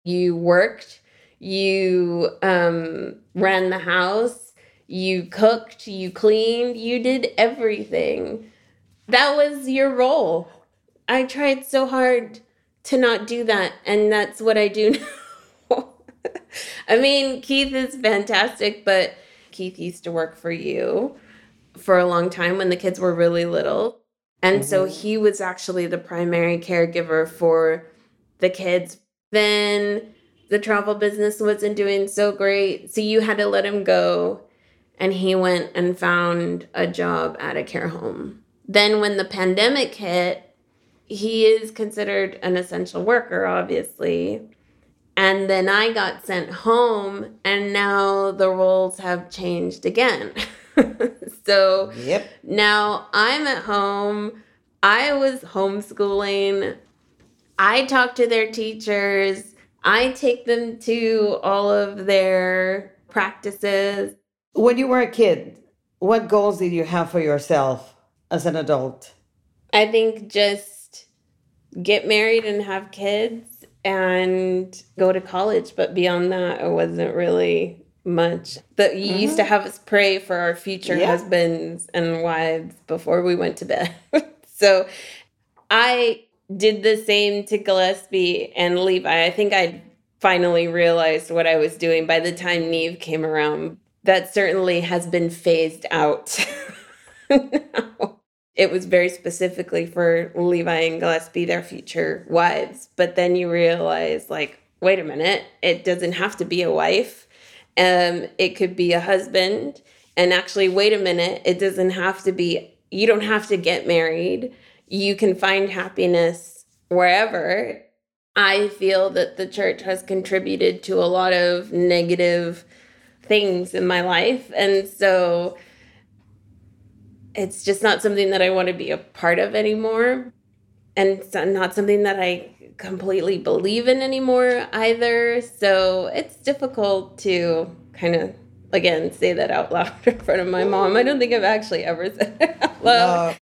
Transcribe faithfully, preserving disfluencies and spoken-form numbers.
You worked, you um, ran the house, you cooked, you cleaned, you did everything. That was your role. I tried so hard to not do that, and that's what I do now. I mean, Keith is fantastic, but Keith used to work for you for a long time when the kids were really little. And so Mm-hmm. he was actually the primary caregiver for the kids. Then the travel business wasn't doing so great. So you had to let him go. And he went and found a job at a care home. Then when the pandemic hit, he is considered an essential worker, obviously. And then I got sent home, and now the roles have changed again. So Yep. now I'm at home. I was homeschooling. I talk to their teachers. I take them to all of their practices. When you were a kid, what goals did you have for yourself as an adult? I think just get married and have kids and go to college. But beyond that, it wasn't really much. That you used to Mm-hmm. have us pray for our future Yeah. husbands and wives before we went to bed. So I did the same to Gillespie and Levi. I think I finally realized what I was doing by the time Neve came around. That certainly has been phased out now. It was very specifically for Levi and Gillespie, their future wives. But then you realize, like, wait a minute, it doesn't have to be a wife. Um, it could be a husband. And actually, wait a minute, it doesn't have to be, you don't have to get married. You can find happiness wherever. I feel that the church has contributed to a lot of negative things in my life. And so it's just not something that I want to be a part of anymore. And it's not something that I completely believe in anymore either. So it's difficult to kind of, again, say that out loud in front of my mom. I don't think I've actually ever said it out loud. No.